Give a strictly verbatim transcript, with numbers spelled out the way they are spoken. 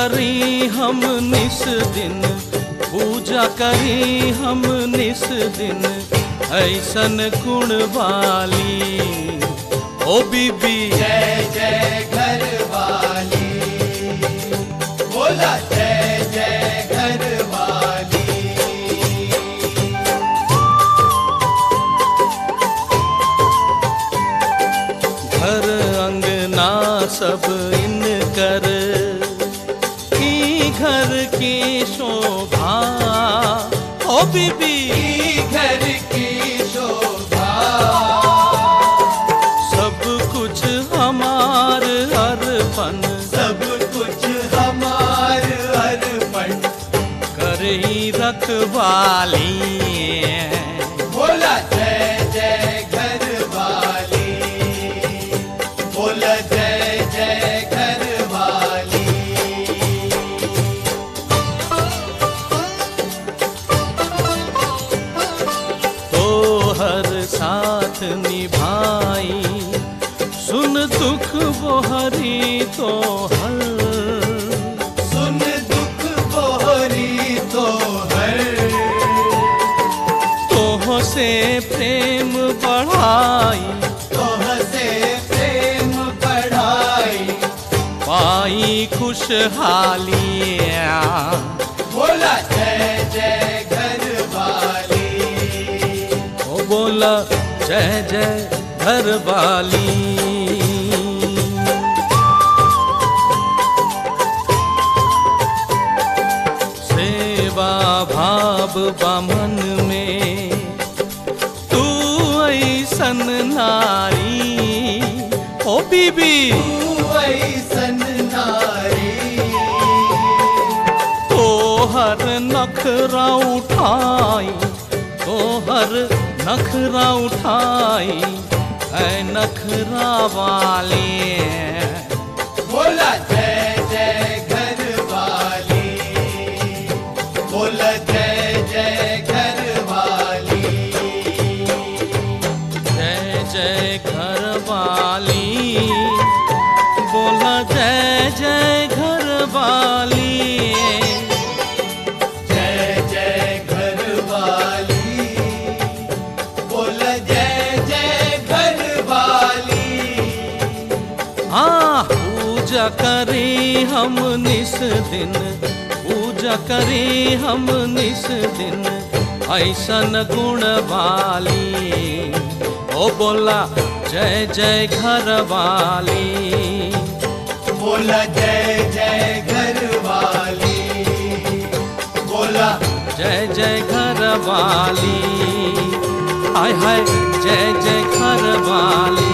करी हम निस दिन, पूजा करी हम निस दिन, ऐसन गुण वाली ओ बीबी। जय जय घर वाली, बोला जय जय घर वाली। घर अंगना सब इन कर, की घर की शोभा ओ बीबी। घर की शोभा, सब कुछ हमार अर्पण, सब कुछ हमार अर्पण, करही रखवाली। बोला जय जय घर वाली, बोला जय जय घर वाली। तोहर साथ निभाई, सुन दुख बोहरी तोहर, सुन दुख बोहरी तोहर, तोह से प्रेम बढ़ाई, तोह से प्रेम बढ़ाई, पाई खुशहाली। बोला जय जय घर वाली, ओ बोला जय जय घर वाली। सेवा भाव बामन में तू ऐसन नारी ओ बीबी। तू ऐसन नारी, तोहर नखरा उठाई, तोहर नखरा उठाई, ऐ नखरा वाली। बोला जय जय घर वाली, बोला जय जय घर वाली। जय जय घर वाली, बोला जय जय घर वाली। जय जय घर वाली, बोला जय जय घर वाली। हाँ, पूजा करी हम निस दिन, पूजा करी हम निस दिन, ऐसन गुण वाली ओ बोला जय जय घर वाली। बोला जय जय घर वाली, बोला जय जय घर वाली। हाय हाय जय जय घर वाली।